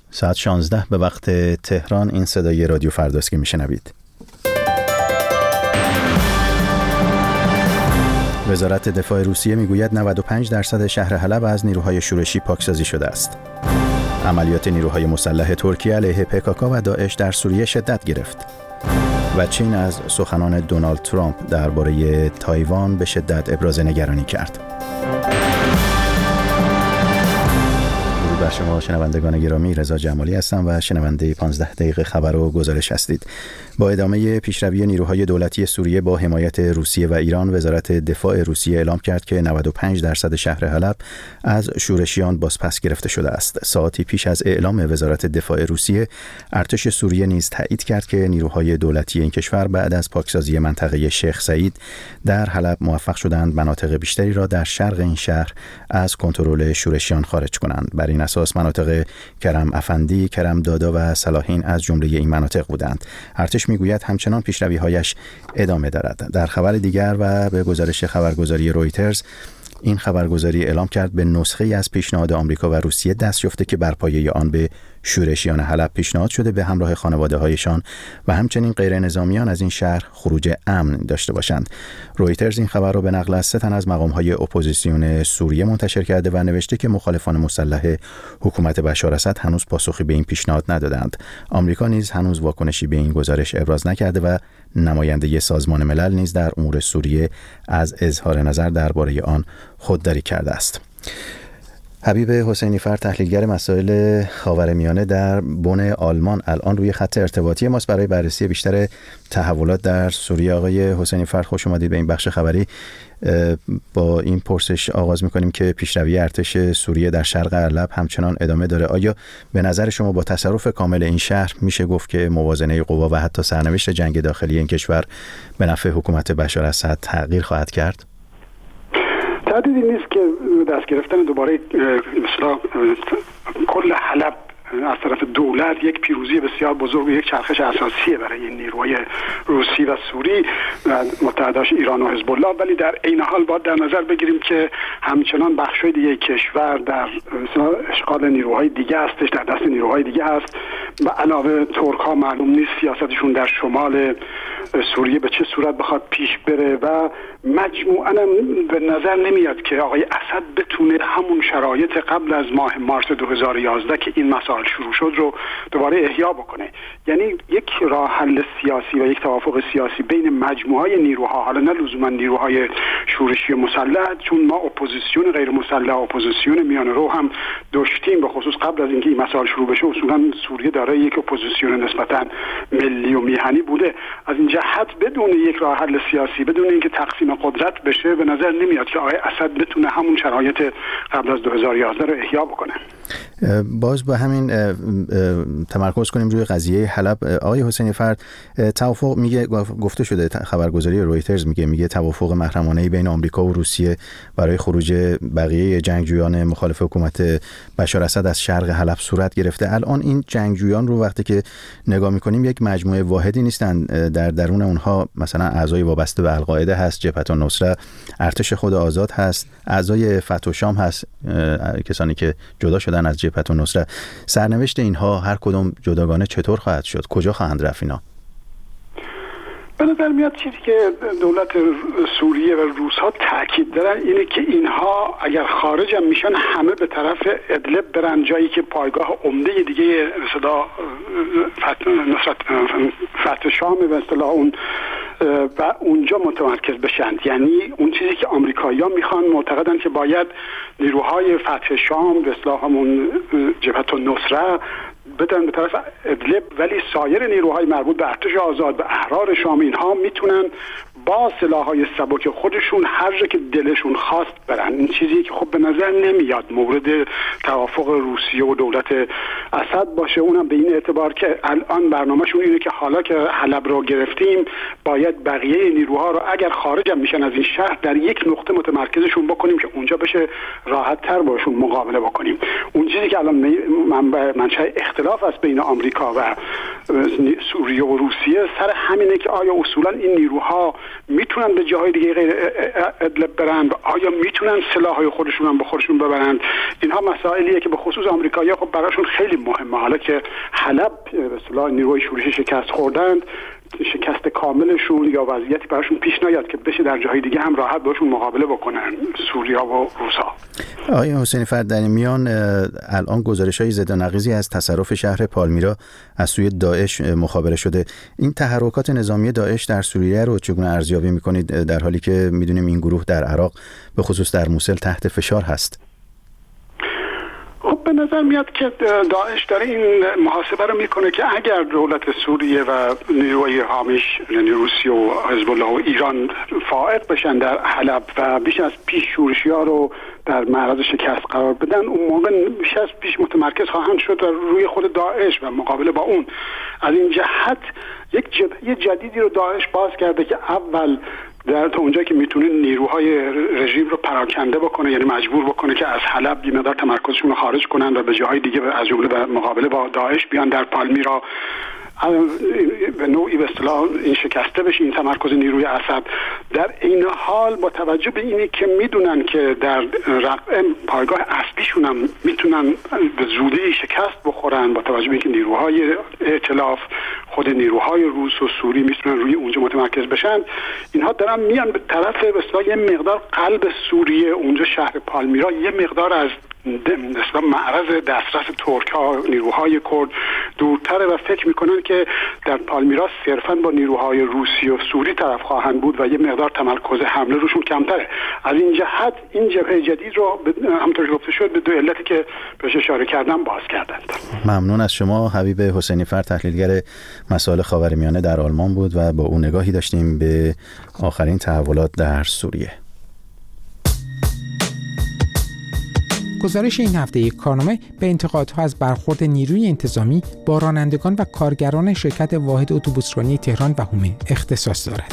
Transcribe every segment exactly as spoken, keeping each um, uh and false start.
ساعت شانزده به وقت تهران. این صدای رادیو فرداست که میشنوید. وزارت دفاع روسیه میگوید نود و پنج درصد شهر حلب از نیروهای شورشی پاکسازی شده است. عملیات نیروهای مسلح ترکیه علیه پکاکا و داعش در سوریه شدت گرفت. و چین از سخنان دونالد ترامپ درباره تایوان به شدت ابراز نگرانی کرد. بر شما شنوندگان گرامی، رضا جمالی هستم و شنونده پانزده دقیقه خبر و گزارش هستید. با ادامه پیشروی نیروهای دولتی سوریه با حمایت روسیه و ایران، وزارت دفاع روسیه اعلام کرد که نود و پنج درصد شهر حلب از شورشیان بازپس گرفته شده است. ساعتی پیش از اعلام وزارت دفاع روسیه، ارتش سوریه نیز تایید کرد که نیروهای دولتی این کشور بعد از پاکسازی منطقه شیخ سعید در حلب موفق شدند مناطق بیشتری را در شرق این شهر از کنترل شورشیان خارج کنند. بر این اساس مناطق کرم افندی، کرم دادا و صلاحین از جمله این مناطق بودند. ارتش میگوید همچنان پیشروی‌هایش ادامه دارد. در خبر دیگر و به گزارش خبرگزاری رویترز، این خبرگزاری اعلام کرد به نسخه‌ای از پیشنهاد آمریکا و روسیه دست یافته که بر پایه آن به شورشیان حلب پیشنهاد شده به همراه خانواده‌هایشان و همچنین غیر نظامیان از این شهر خروج امن داشته باشند. رویترز این خبر را به نقل از سه تن از مقام‌های اپوزیسیون سوریه منتشر کرده و نوشته که مخالفان مسلح حکومت بشار اسد هنوز پاسخی به این پیشنهاد ندادند. آمریکا نیز هنوز واکنشی به این گزارش ابراز نکرده و نماینده سازمان ملل نیز در امور سوریه از اظهار نظر درباره آن خودداری کرده است. حبیب حسینی فر، تحلیلگر مسائل خاورمیانه در بن آلمان، الان روی خط ارتباطی ماست برای بررسی بیشتر تحولات در سوریه. آقای حسینی فر، خوش اومدید به این بخش خبری. با این پرسش آغاز می‌کنیم که پیشروی ارتش سوریه در شرق حلب همچنان ادامه داره. آیا به نظر شما با تصرف کامل این شهر میشه گفت که موازنه قوا و حتی سرنوشت جنگ داخلی این کشور به نفع حکومت بشار اسد تغییر خواهد کرد؟ تردیدی نیست که دست گرفتن دوباره مثلا کل حلب از طرف دولت یک پیروزی بسیار بزرگ و یک چرخش اساسیه برای نیروهای روسی و سوری و متحداش ایران و حزب الله، ولی در عین حال باید در نظر بگیریم که همچنان بخش‌های دیگه کشور در اشغال نیروهای دیگه هستش، در دست نیروهای دیگه هست و علاوه ترک‌ها معلوم نیست سیاستشون در شمال سوریه به چه صورت بخواد پیش بره و مجموعاً به نظر نمیاد که آقای اسد بتونه همون شرایط قبل از ماه مارس دو هزار و یازده که این مسائل شروع شد رو دوباره احیا بکنه. یعنی یک راه حل سیاسی و یک توافق سیاسی بین مجموعه نیروها، حالا نه لزوما نیروهای شورشی مسلح، چون ما اپوزیسیون غیر مسلح، اپوزیسیون میانه رو هم داشتیم، به خصوص قبل از اینکه این مسائل شروع بشه. اصولا سوریه داره یک اپوزیسیون نسبتا ملی و میهنی بوده. از این جهت بدون یک راه حل سیاسی، بدون اینکه تقسیم قدرت بشه، به نظر نمیاد که آقای اسد بتونه همون شرایط قبل از دو هزار و یازده رو احیا بکنه. باز با همین تمرکز کنیم روی قضیه حلب. آقای حسینی فرد، توافق میگه، گفته شده، خبرگزاری رویترز میگه میگه توافق محرمانه‌ای بین آمریکا و روسیه برای خروج بقیه جنگجویان مخالف حکومت بشار اسد از شرق حلب صورت گرفته. الان این جنگجویان رو وقتی که نگاه میکنیم یک مجموعه واحدی نیستن، در درون اونها مثلا اعضای وابسته به القاعده هست، جبهت النصره، ارتش خود آزاد هست، اعضای فتح و شام هست، کسانی که جدا شدن از جبهت النصره. سرنوشت اینها هر کدوم جداگانه چطور خواهد شد؟ کجا خواهند رفت اینا؟ به نظر میاد چیزی که دولت سوریه و روس‌ها تاکید دارن اینه که اینها اگر خارج هم میشن همه به طرف ادلب برن، جایی که پایگاه عمده دیگه صدا فتح شام به اصطلاح اون و اونجا متمرکز بشن. یعنی اون چیزی که آمریکایی‌ها میخوان، معتقدن که باید نیروهای فتح شام به اصطلاح همون جبهت النصره بدن به طرف ادلب، ولی سایر نیروهای مربوط به ارتش آزاد و احرار شام اینها میتونن با سلاح‌های سبک خودشون هر جا که دلشون خواست برن. این چیزی که خب به نظر نمیاد مورد توافق روسیه و دولت اسد باشه، اونم به این اعتبار که الان برنامه‌شون اینه که حالا که حلب رو گرفتیم باید بقیه نیروها رو اگر خارج هم میشن از این شهر در یک نقطه متمرکزشون بکنیم که اونجا بشه راحت‌تر باشون مقابله بکنیم. اون چیزی که الان منبع منشأ اختلاف است بین آمریکا و سوریه و روسیه سر همینه که آیا اصولا این نیروها میتونن به جاهای دیگه غیر ادلب برن و آیا میتونن سلاح‌های خودشون هم به خودشون ببرن؟ اینها مسائلیه که به خصوص آمریکایی‌ها خب براشون خیلی مهمه. حالا که حلب به اصطلاح نیروی شورشی شکست خوردند، شکست کاملشون یا وضعیتی براشون پیش نیاد که بشه در جاهای دیگه هم راحت باشون مقابله بکنن سوریا و روسا. آقای حسینی فرد، در این میان الان گزارش‌های ضد و نقیضی از تصرف شهر پالمیرا از سوی داعش مخابره شده. این تحرکات نظامی داعش در سوریه رو چگونه ارزیابی می‌کنید در حالی که می‌دونیم این گروه در عراق به خصوص در موصل تحت فشار هست؟ خب به نظر میاد که داعش داره این محاسبه رو میکنه که اگر دولت سوریه و نیروهای حامیش یعنی روسیه و حزب الله و ایران فائق بشن در حلب و بیش از پیش شورشی‌ها رو در معرض شکست قرار بدن، اون موقع بیش از پیش متمرکز خواهند شد روی خود داعش و مقابله با اون. از این جهت یک جبهه جدیدی رو داعش باز کرده که اول در تا اونجایی که میتونه نیروهای رژیم رو پراکنده بکنه، یعنی مجبور بکنه که از حلب یه مقدار تمرکزشون رو خارج کنن و به جاهای دیگه از جمله به مقابله با داعش بیان در پالمیرا به نوعی به اصطلاح این شکسته بشه این تمرکز نیروی اسد. در این حال با توجه به اینی که میدونن که در رقم پایگاه اصلیشون هم میتونن به زودی شکست بخورن، با توجه به اینکه نیروهای ائتلاف خود نیروهای روس و سوری میتونن روی اونجا متمرکز بشن، اینها دارن میان به طرف به اصطلاح یه مقدار قلب سوریه، اونجا شهر پالمیرا یه مقدار از مثلا معرض دسترس ترک ها نیروهای کرد دورتره و فکر میکنن که در پالمیرا صرفا با نیروهای روسی و سوری طرف خواهند بود و یه مقدار تمرکز حمله روشون کمتره. از این جهت این جبهه جدید رو همونطور که گفته شد به دو علتی که بهش اشاره کردم باز کردند. ممنون از شما. حبیب حسینی فر، تحلیلگر مسائل خاورمیانه در آلمان بود و با اون نگاهی داشتیم به آخرین تحولات در سوریه. گزارش این هفته یک کارنامه به انتقادها از برخورد نیروی انتظامی با رانندگان و کارگران شرکت واحد اتوبوسرانی تهران و حومه اختصاص دارد.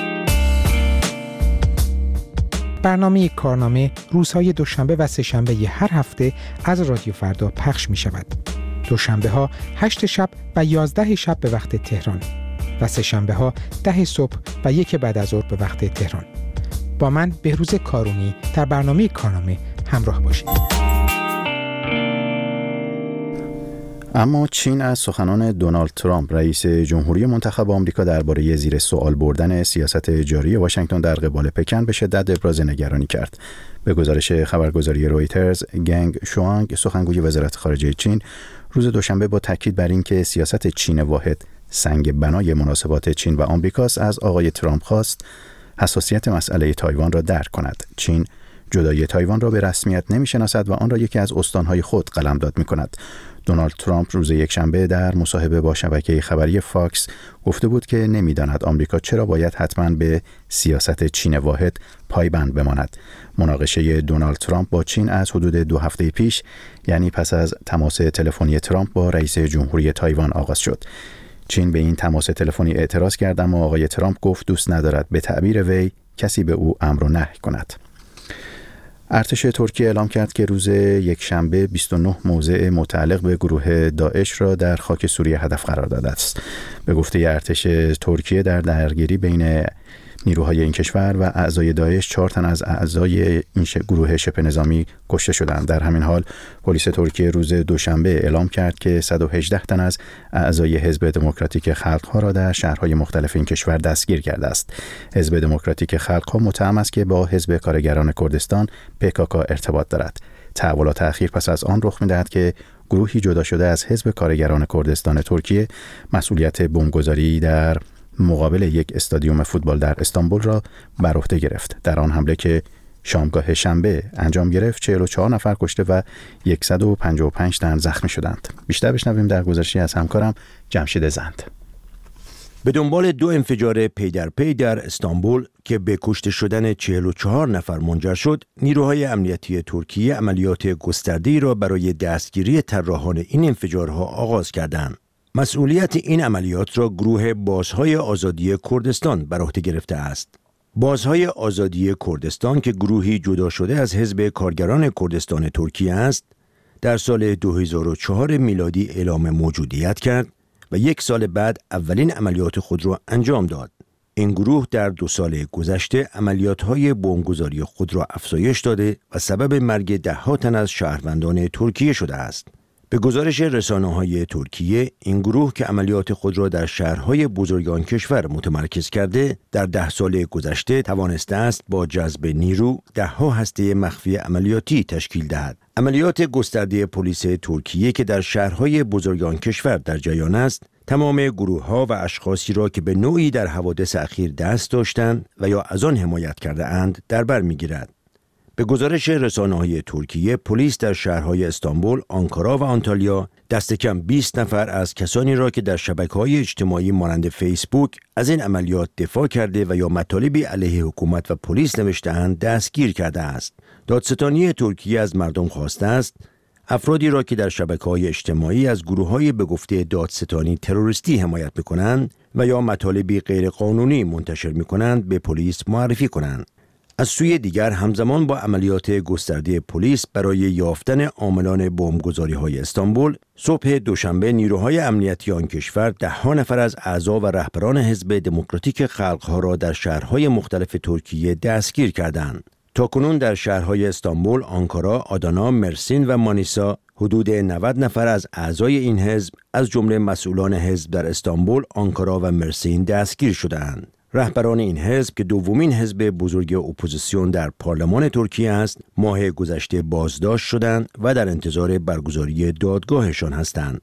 برنامه یک کارنامه روزهای دوشنبه و سه‌شنبه هر هفته از رادیو فردا پخش می شود. دوشنبه ها هشت شب و یازده شب به وقت تهران و سه‌شنبه ها ده صبح و یک بعد از ظهر به وقت تهران. با من بهروز کارونی در برنامه کارنامه همراه باشید. اما چین از سخنان دونالد ترامپ رئیس جمهوری منتخب آمریکا درباره زیر سوال بردن سیاست جاری واشنگتن در قبال پکن به شدت ابراز نگرانی کرد. به گزارش خبرگزاری رویترز، گنگ شوانگ سخنگوی وزارت خارجه چین روز دوشنبه با تاکید بر اینکه سیاست چین واحد سنگ بنای مناسبات چین و آمریکاست از آقای ترامپ خواست حساسیت مسئله تایوان را درک کند. چین جدایی تایوان را به رسمیت نمی‌شناسد و آن را یکی از استان‌های خود قلمداد می‌کند. دونالد ترامپ روز یکشنبه در مصاحبه با شبکه خبری فاکس گفته بود که نمی‌داند آمریکا چرا باید حتماً به سیاست چین واحد پایبند بماند. مناقشه دونالد ترامپ با چین از حدود دو هفته پیش، یعنی پس از تماس تلفنی ترامپ با رئیس جمهوری تایوان آغاز شد. چین به این تماس تلفنی اعتراض کرد، اما آقای ترامپ گفت دوست ندارد به تعبیر وی کسی به او امر و نهی کند. ارتش ترکیه اعلام کرد که روز یکشنبه بیست و نه موضع متعلق به گروه داعش را در خاک سوریه هدف قرار داده است. به گفته ارتش ترکیه در درگیری بین نیروهای این کشور و اعضای داعش چهار تن از اعضای این گروه شبه نظامی کشته شدند. در همین حال پلیس ترکیه روز دوشنبه اعلام کرد که صد و هجده تن از اعضای حزب دموکراتیک خلق‌ها را در شهرهای مختلف این کشور دستگیر کرده است. حزب دموکراتیک خلق‌ها متهم است که با حزب کارگران کردستان پی کی کی ارتباط دارد. تحولات اخیر پس از آن رخ می‌دهد که گروهی جدا شده از حزب کارگران کردستان ترکیه مسئولیت بمبگذاری در مقابل یک استادیوم فوتبال در استانبول را بر عهده گرفت. در آن حمله که شامگاه شنبه انجام گرفت چهل و چهار نفر کشته و صد و پنجاه و پنج تن زخمی شدند. بیشتر بشنویم در گزارشی از همکارم جمشید زند. به دنبال دو انفجار پی در پی در استانبول که به کشته شدن چهل و چهار نفر منجر شد، نیروهای امنیتی ترکیه عملیات گسترده‌ای را برای دستگیری طراحان این انفجارها آغاز کردند. مسئولیت این عملیات را گروه بازهای آزادی کردستان بر عهده گرفته است. بازهای آزادی کردستان که گروهی جدا شده از حزب کارگران کردستان ترکیه است، در سال دو هزار و چهار میلادی اعلام موجودیت کرد و یک سال بعد اولین عملیات خود را انجام داد. این گروه در دو سال گذشته عملیات‌های بمبگذاری خود را افزایش داده و سبب مرگ ده‌ها تن از شهروندان ترکیه شده است. به گزارش رسانه‌های ترکیه، این گروه که عملیات خود را در شهرهای بزرگ آن کشور متمرکز کرده، در ده سال گذشته توانسته است با جذب نیرو ده‌ها هسته مخفی عملیاتی تشکیل دهد. عملیات گسترده پلیس ترکیه که در شهرهای بزرگ آن کشور در جریان است، تمام گروه‌ها و اشخاصی را که به نوعی در حوادث اخیر دست داشتند و یا از آن حمایت کرده اند در بر می‌گیرد. به گزارش رسانه‌های ترکیه، پلیس در شهرهای استانبول، آنکارا و آنتالیا دست کم بیست نفر از کسانی را که در شبکه‌های اجتماعی مانند فیسبوک از این عملیات دفاع کرده و یا مطالبی علیه حکومت و پلیس نوشته‌اند دستگیر کرده است. دادستانی ترکیه از مردم خواسته است افرادی را که در شبکه‌های اجتماعی از گروه‌های به گفته دادستانی تروریستی حمایت می‌کنند و یا مطالبی غیرقانونی منتشر می‌کنند به پلیس معرفی کنند. از سوی دیگر همزمان با عملیات گسترده پلیس برای یافتن عاملان بمبگذاری‌های استانبول، صبح دوشنبه نیروهای امنیتی آن کشور ده‌ها نفر از اعضا و رهبران حزب دموکراتیک خلق‌ها را در شهرهای مختلف ترکیه دستگیر کردند. تاکنون در شهرهای استانبول، آنکارا، آدانا، مرسین و مانیسا حدود نود نفر از اعضای این حزب از جمله مسئولان حزب در استانبول، آنکارا و مرسین دستگیر شدند. رهبران این حزب که دومین حزب بزرگ اپوزیسیون در پارلمان ترکیه است، ماه گذشته بازداشت شدند و در انتظار برگزاری دادگاهشان هستند.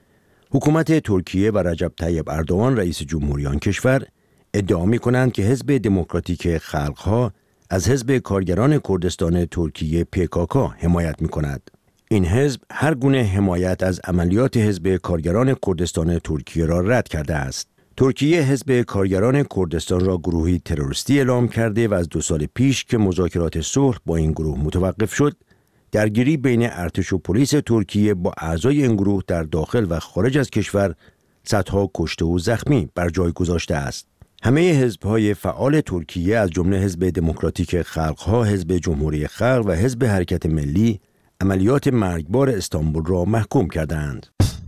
حکومت ترکیه و رجب طیب اردوغان رئیس جمهوری آن کشور ادعا می‌کنند که حزب دموکراتیک خلق‌ها از حزب کارگران کردستان ترکیه پی کی کی حمایت می‌کند. این حزب هر گونه حمایت از عملیات حزب کارگران کردستان ترکیه را رد کرده است. ترکیه حزب کارگران کردستان را گروهی تروریستی اعلام کرده و از دو سال پیش که مذاکرات صلح با این گروه متوقف شد، درگیری بین ارتش و پلیس ترکیه با اعضای این گروه در داخل و خارج از کشور صدها کشته و زخمی بر جای گذاشته است. همه حزب‌های فعال ترکیه از جمله حزب دموکراتیک خلق‌ها، حزب جمهوری خلق و حزب حرکت ملی عملیات مرگبار استانبول را محکوم کردند.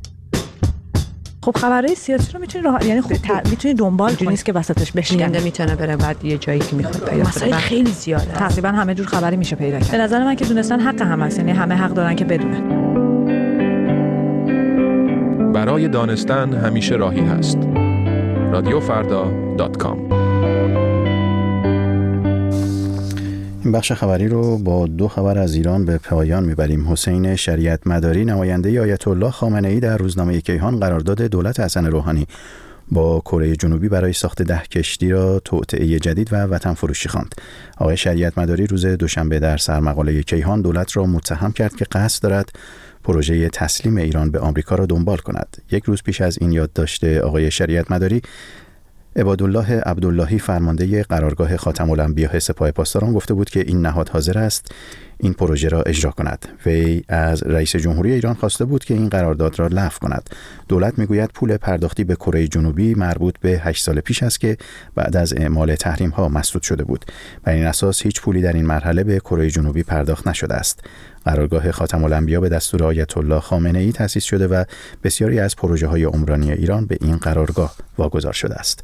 خب خبرهای سیاسی رو میتونی راه یعنی خب میتونی دنبال کنی، نیست که وسطش بشکنه، میتونه بره بعد یه جایی که میخواد پیدا کنه. مسائل خیلی زیاده، تقریبا همه جور خبری میشه پیدا کرد. به نظر من که دونستن حق هم هست، یعنی همه حق دارن که بدونن. برای دانستن همیشه راهی هست. رادیو فردا دات کام. این بخش خبری رو با دو خبر از ایران به پایان میبریم. حسین شریعت مداری، نماینده آیت الله خامنه ای، در روزنامه کیهان قرارداد دولت حسن روحانی با کره جنوبی برای ساخت ده کشتی را توطئه جدید و وطن فروشی خواند. آقای شریعت مداری روز دوشنبه در سرمقاله کیهان دولت را متهم کرد که قصد دارد پروژه تسلیم ایران به آمریکا را دنبال کند. یک روز پیش از این یادداشت آقای شریعت مداری، عبادالله عبداللهی فرمانده قرارگاه خاتم الانبیاء سپاه پاسداران گفته بود که این نهاد حاضر است این پروژه را اجرا کند. وی از رئیس جمهوری ایران خواسته بود که این قرارداد را لغو کند. دولت میگوید پول پرداختی به کره جنوبی مربوط به هشت سال پیش است که بعد از اعمال تحریم ها مسدود شده بود. بر این اساس هیچ پولی در این مرحله به کره جنوبی پرداخت نشده است. قرارگاه خاتم الانبیاء به دستور آیت الله خامنه ای تأسیس شده و بسیاری از پروژه های عمرانی ایران به این قرارگاه واگذار شده است.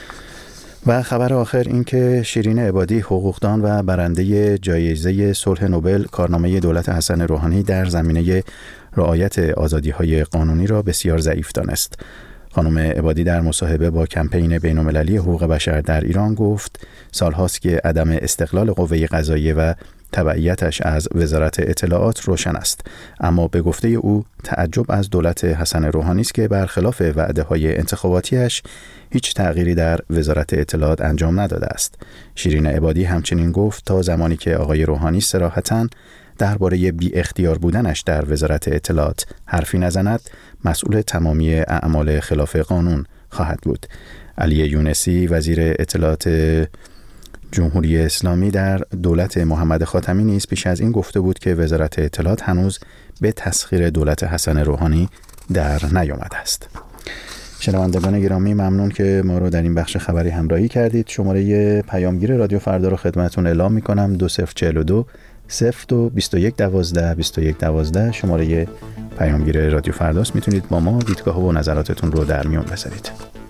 و خبر آخر این که شیرین عبادی، حقوقدان و برنده جایزه صلح نوبل، کارنامه دولت حسن روحانی در زمینه رعایت آزادی‌های قانونی را بسیار ضعیف دانست. خانم عبادی در مصاحبه با کمپین بین‌المللی حقوق بشر در ایران گفت سالهاست که عدم استقلال قوه قضاییه و تبعیتش از وزارت اطلاعات روشن است، اما به گفته او تعجب از دولت حسن روحانی است که برخلاف وعده‌های انتخاباتیش هیچ تغییری در وزارت اطلاعات انجام نداده است. شیرین عبادی همچنین گفت تا زمانی که آقای روحانی صراحتاً درباره بی اختیار بودنش در وزارت اطلاعات حرفی نزند، مسئول تمامی اعمال خلاف قانون خواهد بود. علی یونسی، وزیر اطلاعات جمهوری اسلامی در دولت محمد خاتمی نیز پیش از این گفته بود که وزارت اطلاعات هنوز به تسخیر دولت حسن روحانی در نیامده است. شنوندگان گرامی، ممنون که ما رو در این بخش خبری همراهی کردید. شماره پیامگیر رادیو فردا رو خدمتتون اعلام می‌کنم: دو صفر چهل و دو صفر دو بیست و یک دوازده بیست و یک دوازده. شماره پیامگیر رادیو فرداست. میتونید با ما دیدگاه و نظراتتون رو در میون بذارید.